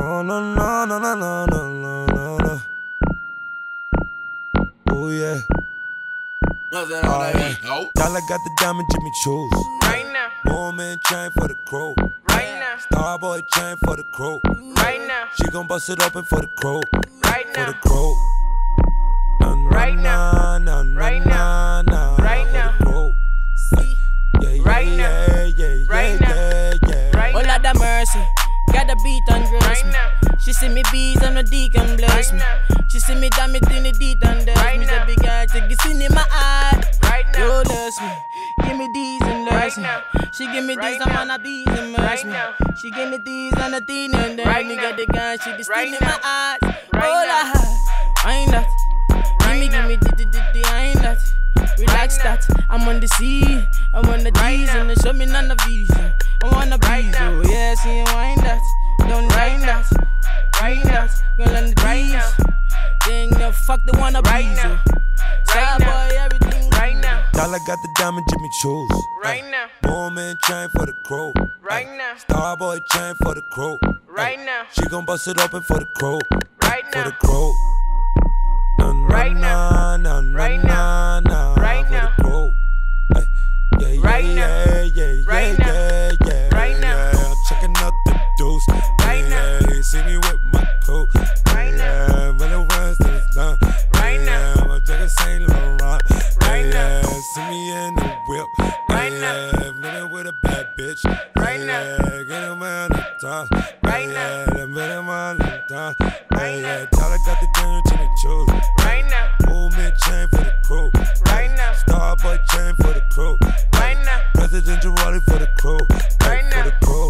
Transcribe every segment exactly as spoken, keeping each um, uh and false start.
No, no, no, no, no, no, no, no, no. Oh yeah. Nothing on that beat, no. Dollar got the diamond Jimmy Choo's. Right now. Woman chain for the crow. Right now. Starboy chain for the crow. Right now. She gon' bust it open for the crow. Right For now. the crow. Nah, nah, Right now. nah, nah, nah, Right nah, nah, Right now. For the crow. See. Yeah, yeah, Right now. yeah, yeah, yeah, Right yeah, now. yeah, yeah. Right Oh Lord have mercy, got the beat and dress Right me. now. She see me bees and the deacon bless Right me. now. She see me damn it in the deed and there's Right me now. the big eye, take it in my eye. Right now. Oh bless me, give me these and Right bless me. now. She give me Right these, I'm now. on a bees and mercy Right me. now. She give me these and the teen and then Right me now. get the gun, she be Right stealing now. my eyes. Right Oh now. Lord, I ain't that. Give Right me, now. give me, di di di di, I ain't that. Relax Right now. that, I'm on the sea, I'm on the Right D's now. and they show me none of these. I'm on the Right breeze, now. oh yeah, see you wind that, don't Right wind now. that. Right Wind now. that, girl on the Right D's. now. Then the fuck the wanna Right breeze, now. oh. Right Side now. boy, everything. Right now. Dollar got the diamond Jimmy Choo's. Right now. Woman chain for the crow. Right now. Starboy chain for the crow. Right now. She gon' bust it open for the crow. Right For the now. crow. Nah, nah, Right now. nah, nah, Right nah, nah, Right for now. the crow. Ay, yeah, yeah, Right now. yeah, yeah, yeah, Right yeah, now. yeah, Right now. yeah. I'm checking out the deuce. Right yeah, now. yeah, he see me with my coat. Right now. yeah, but it was till it's done. Right yeah, now. I'm checking Saint Laurent. Right yeah, now. see me in the whip. Right yeah, now. living with a bad bitch. Right yeah, now. get him out of time. Right yeah, now. yeah, met him on the time. Right yeah, now. Dollar got the dinner to me choose. Right now. Movement chain for the crew. Right now. Starboy chain for the crew. Right now. President Girardi for the crew. Right For now. the crew.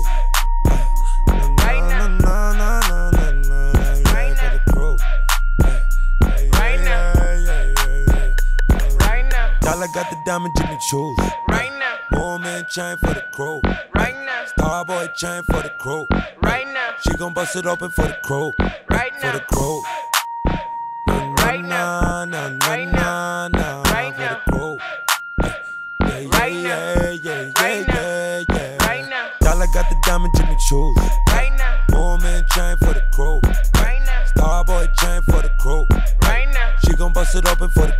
Right now. Na, na, na, na, na, na, Right yeah, for now. the crew. Hey, hey, Right yeah, now. yeah, yeah, yeah, yeah. Right now. Dollar got the diamond Jimmy Choo's. Right now. Woman chain for the crew. Right now. Starboy chain for the crew. Right now. She gon' bust it open for the crew. Right For the now. crew. Na, na, Right now. na, na, na, Right na, na, Right for now. the crew. Hey, yeah, Right yeah, now. yeah, yeah, Right yeah, now. yeah, yeah. Right now. Dollar got the diamond Jimmy Choo's. Right now. Woman chain for the crew. Right now. Starboy chain for the crew. Right now. She gon' bust it open for the